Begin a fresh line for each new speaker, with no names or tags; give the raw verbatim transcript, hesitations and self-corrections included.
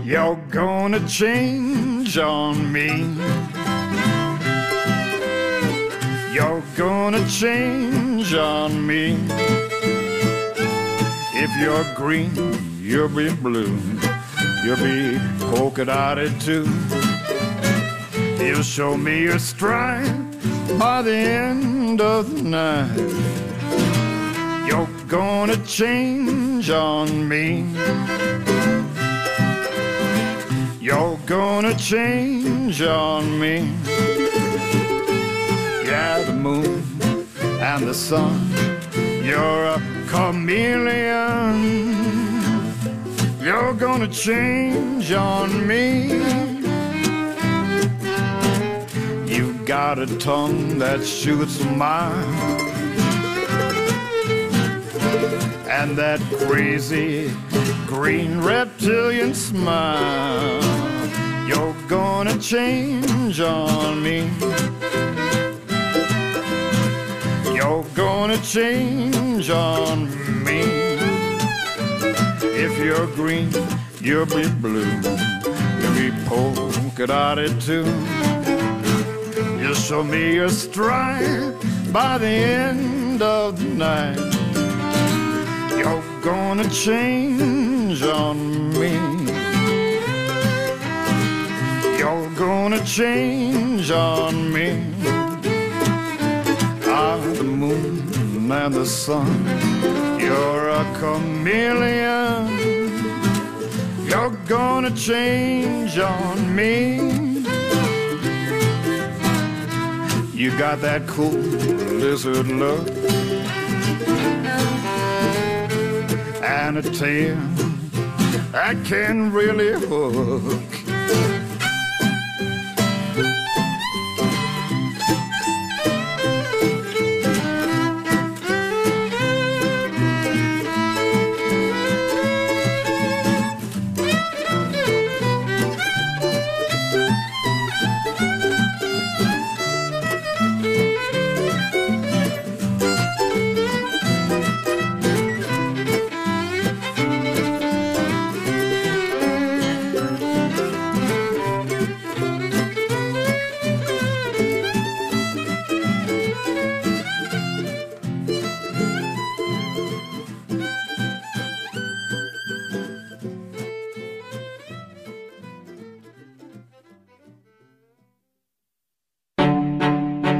You're gonna change on me. You're gonna change on me. If you're green, you'll be blue. You'll be polka dotted too. You'll show me your stride by the end of the night. You're gonna change on me. You're gonna change on me. Yeah, the moon and the sun, you're a chameleon. You're gonna change on me. You've got a tongue that shoots a mile, and that crazy green reptilian smile. You're gonna change on me. You're gonna change on me. If you're green, you'll be blue. You'll be polka dotted too. You'll show me your stride by the end of the night. You're gonna change on me. You're gonna change on me. Ah, the moon and the sun, you're a chameleon. You're gonna change on me. You got that cool lizard look and a tail that can really hook.